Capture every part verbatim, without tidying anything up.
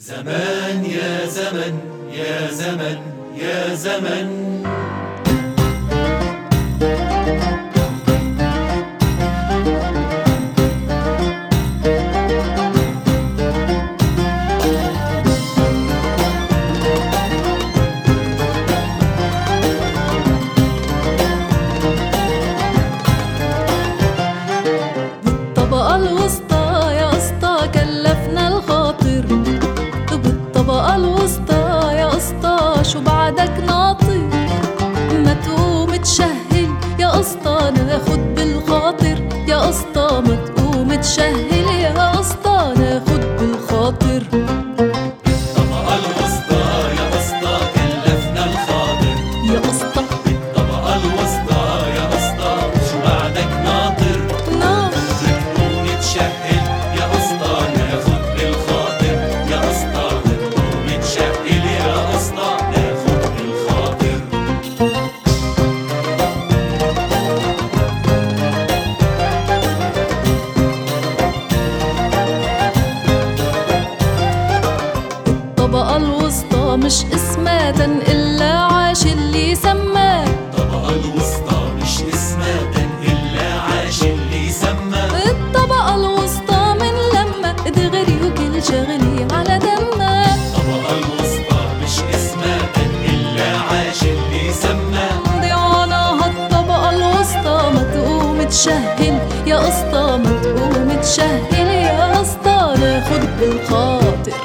زمان يا زمن يا زمن يا زمن. بالطبقة الوسطى يا اسطى كلفنا الخاطر، بالطبقة الوسطى يا اسطى شو بعدك ناطر؟ ما تقوم تشهل يا اسطى ناخد بالخاطر، يا اسطى ما تقوم تشهل يا اسطى ناخد بالخاطر. بالطبقة الوسطى يا اسطى كلفنا الخاطر، يا اسطى بالطبقة الوسطى يا اسطى شو بعدك ناطر؟ ناطر تقوم تشهل يا اسطى ناخد بالخاطر، يا اسطى تقوم تشهل يا اسطى ناخد بالخاطر. الطبقة الوسطى مش اسمها إلا عاش اللي سماه، الطبقة الوسطى مش اسمها إلا عاش اللي سمى. الطبقة الوسطى من لما دغري وكل شغلي على دمه. الطبقة الوسطى مش اسمها إلا عاش اللي سمى. ضيعنا هالطبقة الوسطى ما تقوم تشهل يا اسطى، ما تقوم تشهل يا اسطى ناخد بالخاطر.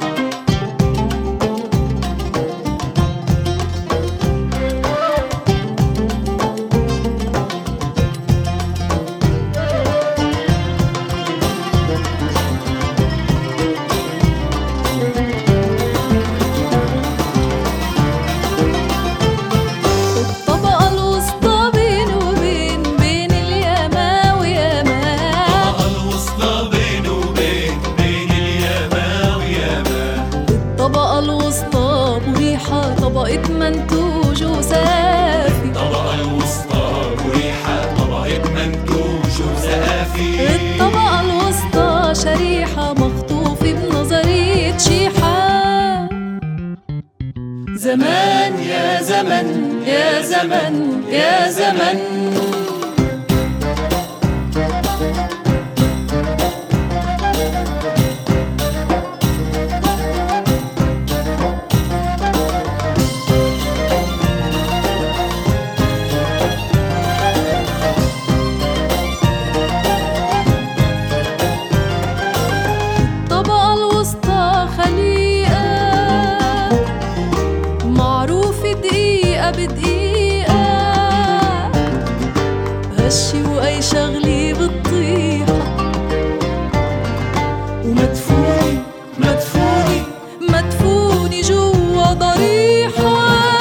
الطبقة الوسطى بين وبين بين الياما وياما، الطبقة الوسطى بين وبين بين الياما وياما. الطبقة الوسطى مريحة طبقة منتوج وسافي، الطبقة الوسطى مريحة طبقة منتوج وزقافي. الطبقة الوسطى شريحة مخطوفة بنظرية شيحة. زمان يا زمن يا زمن يا زمن. الطبقة الوسطى خليقة معروفة دقيقة بدقيقة، هالشي وأي شغلة بتطيحة، ومدفوني مدفوني مدفوني جوا ضريحة.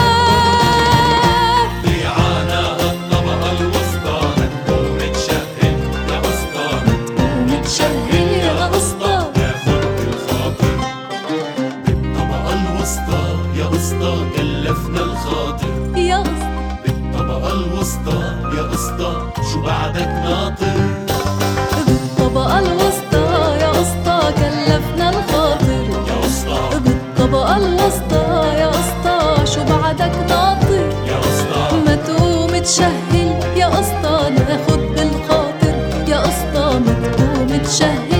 ضيعانا هالطبقة الوسطى ما تقوم تشهل يا اسطى، ما تقوم تشهل يا اسطى ناخد بالخاطر. بالطبقة الوسطى يا اسطى كلفنا الخاطر، يا اسطى بالطبقة الوسطى يا اسطى شو بعدك ناطر؟ بالطبقة الوسطى يا اسطى كلفنا الخاطر، يا اسطى بالطبقة الوسطى يا اسطى شو بعدك ناطر؟ يا اسطى ما تقوم تشهل يا اسطى ناخد بالخاطر، يا اسطى ما تقوم تشهل